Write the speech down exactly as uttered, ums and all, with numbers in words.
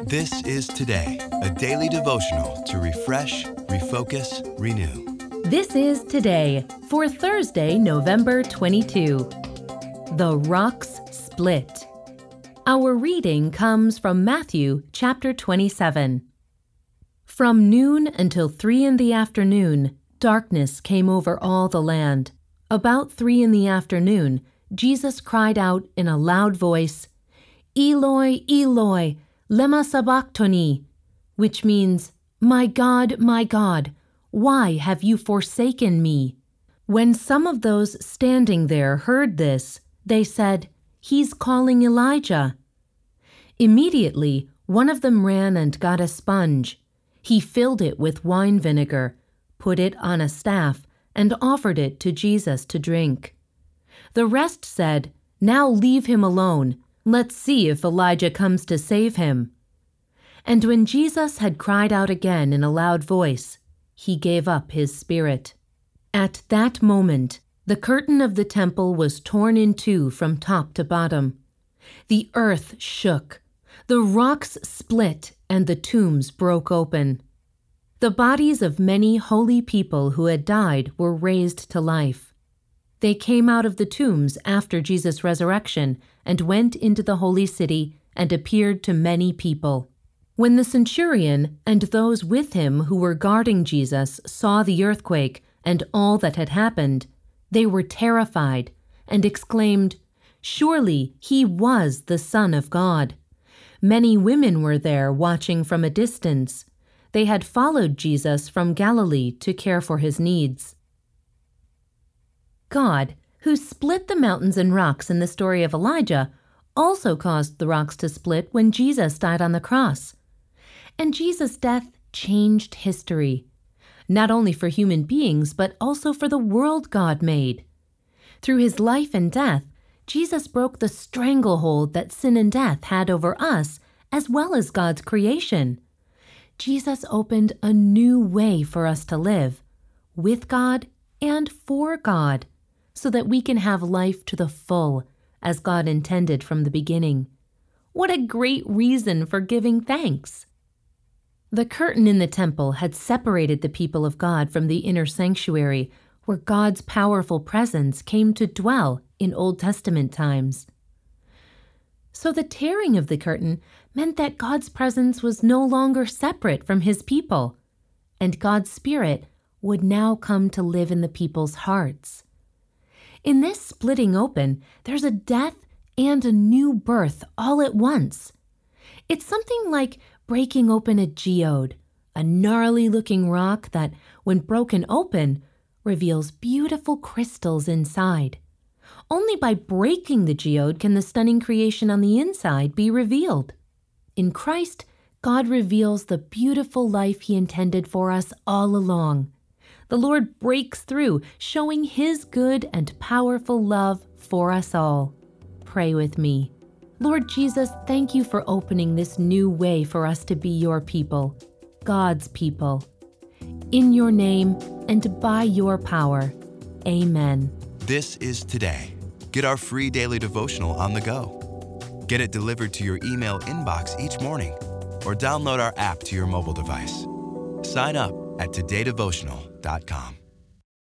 This is Today, a daily devotional to refresh, refocus, renew. This is Today for Thursday, November twenty-second. The Rocks Split. Our reading comes from Matthew chapter twenty-seven. From noon until three in the afternoon, darkness came over all the land. About three in the afternoon, Jesus cried out in a loud voice, "Eloi, Eloi, lema sabachthani," which means, "My God, my God, why have you forsaken me?" When some of those standing there heard this, they said, "He's calling Elijah." Immediately, one of them ran and got a sponge. He filled it with wine vinegar, put it on a staff, and offered it to Jesus to drink. The rest said, "Now leave him alone. Let's see if Elijah comes to save him." And when Jesus had cried out again in a loud voice, he gave up his spirit. At that moment, the curtain of the temple was torn in two from top to bottom. The earth shook, the rocks split, and the tombs broke open. The bodies of many holy people who had died were raised to life. They came out of the tombs after Jesus' resurrection and went into the holy city and appeared to many people. When the centurion and those with him who were guarding Jesus saw the earthquake and all that had happened, they were terrified and exclaimed, "Surely he was the Son of God." Many women were there watching from a distance. They had followed Jesus from Galilee to care for his needs. God, who split the mountains and rocks in the story of Elijah, also caused the rocks to split when Jesus died on the cross. And Jesus' death changed history, not only for human beings, but also for the world God made. Through his life and death, Jesus broke the stranglehold that sin and death had over us, as well as God's creation. Jesus opened a new way for us to live, with God and for God, so that we can have life to the full, as God intended from the beginning. What a great reason for giving thanks! The curtain in the temple had separated the people of God from the inner sanctuary, where God's powerful presence came to dwell in Old Testament times. So the tearing of the curtain meant that God's presence was no longer separate from his people, and God's Spirit would now come to live in the people's hearts. In this splitting open, there's a death and a new birth all at once. It's something like breaking open a geode, a gnarly-looking rock that, when broken open, reveals beautiful crystals inside. Only by breaking the geode can the stunning creation on the inside be revealed. In Christ, God reveals the beautiful life he intended for us all along. The Lord breaks through, showing his good and powerful love for us all. Pray with me. Lord Jesus, thank you for opening this new way for us to be your people, God's people. In your name and by your power, amen. This is Today. Get our free daily devotional on the go. Get it delivered to your email inbox each morning, or download our app to your mobile device. Sign up at today devotional dot com.